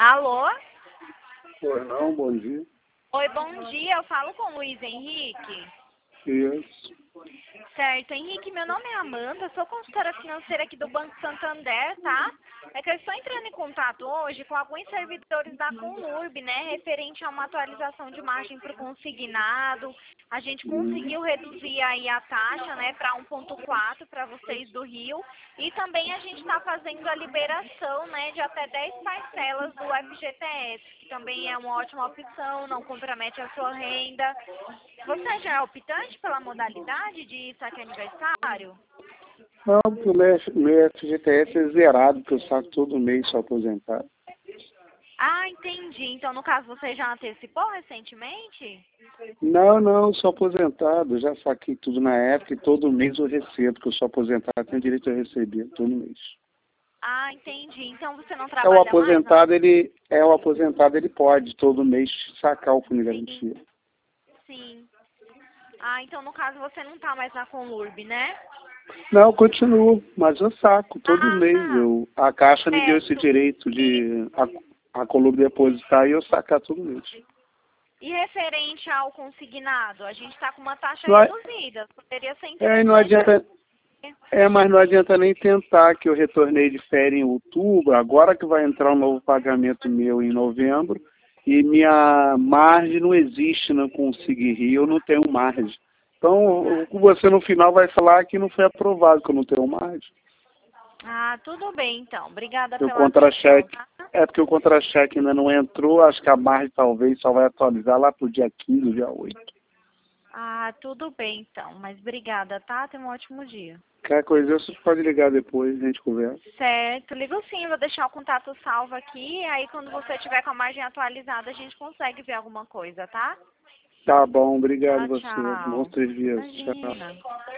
Alô? Pois não, bom dia. Oi, bom dia. Eu falo com o Luiz Henrique. Isso. Certo, Henrique, meu nome é Amanda, sou consultora financeira aqui do Banco Santander, tá? É que eu estou entrando em contato hoje com alguns servidores da Conlurb, né, referente a uma atualização de margem para o consignado. A gente conseguiu reduzir aí a taxa, né, para 1,4 para vocês do Rio. E também a gente está fazendo a liberação, né, de até 10 parcelas do FGTS, que também é uma ótima opção, não compromete a sua renda. Você já é optante pela modalidade de saque aniversário? Não, porque o meu FGTS é zerado, porque eu saco todo mês só aposentado. Ah, entendi. Então, no caso, você já antecipou recentemente? Não, sou aposentado. Já saquei tudo na época e todo mês eu recebo, porque eu sou aposentado, tenho direito a receber todo mês. Ah, entendi. Então, você não É o trabalha mais? Não? aposentado, ele pode todo mês sacar o fundo de garantia. Sim. Ah, então, no caso, você não está mais na Conlurb, né? Não, eu continuo, mas eu saco todo mês. Ah, A Caixa me deu esse certo. direito de a Conlurb depositar e eu sacar todo mês. E referente ao consignado, a gente está com uma taxa Não, reduzida. Poderia ser e não interessante. adianta. Mas não adianta nem tentar, que eu retornei de férias em outubro, agora que vai entrar um novo pagamento meu em novembro, e minha margem não existe no Consegui Rio, eu não tenho margem. Então, você no final vai falar que não foi aprovado, que eu não tenho margem. Ah, tudo bem, então. Obrigada O pela atenção, contra-cheque, tá? é porque o contra-cheque ainda não entrou, acho que a margem talvez só vai atualizar lá pro dia 15, dia 8. Ah, tudo bem, então. Mas obrigada, tá? Tenha um ótimo dia. Qualquer coisa, você pode ligar depois, a gente conversa. Certo, ligo sim, vou deixar o contato salvo aqui, aí quando você tiver com a margem atualizada a gente consegue ver alguma coisa, tá? Tá bom, obrigado Tchau, você. Bons tchau. 3 dias. Tchau. Imagina.